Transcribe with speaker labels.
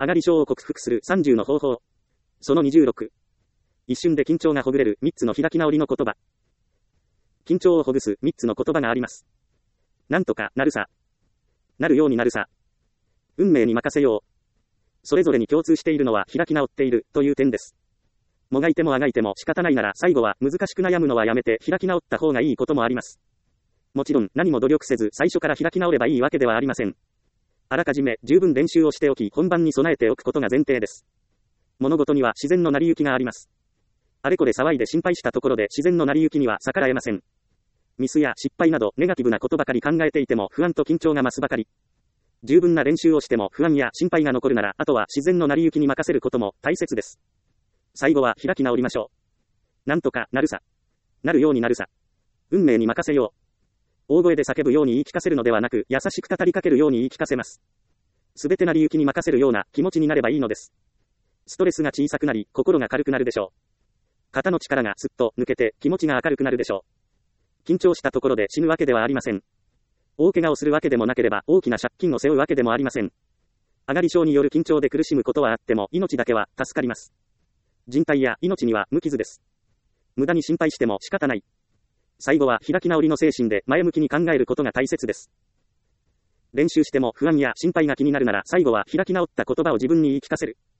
Speaker 1: 上がり症を克服する30の方法。その26。一瞬で緊張がほぐれる3つの開き直りの言葉。緊張をほぐす3つの言葉があります。なんとかなるさ。なるようになるさ。運命に任せよう。それぞれに共通しているのは開き直っているという点です。もがいてもあがいても仕方ないなら最後は難しく悩むのはやめて開き直った方がいいこともあります。もちろん何も努力せず最初から開き直ればいいわけではありません。あらかじめ十分練習をしておき本番に備えておくことが前提です。物事には自然の成り行きがあります。あれこれ騒いで心配したところで自然の成り行きには逆らえません。ミスや失敗などネガティブなことばかり考えていても不安と緊張が増すばかり。十分な練習をしても不安や心配が残るならあとは自然の成り行きに任せることも大切です。最後は開き直りましょう。なんとかなるさ。なるようになるさ。運命に任せよう。大声で叫ぶように言い聞かせるのではなく優しく語りかけるように言い聞かせます。すべて成り行きに任せるような気持ちになればいいのです。ストレスが小さくなり心が軽くなるでしょう。肩の力がすっと抜けて気持ちが明るくなるでしょう。緊張したところで死ぬわけではありません。大怪我をするわけでもなければ大きな借金を背負うわけでもありません。上がり症による緊張で苦しむことはあっても命だけは助かります。人体や命には無傷です。無駄に心配しても仕方ない。最後は開き直りの精神で前向きに考えることが大切です。練習しても不安や心配が気になるなら最後は開き直った言葉を自分に言い聞かせる。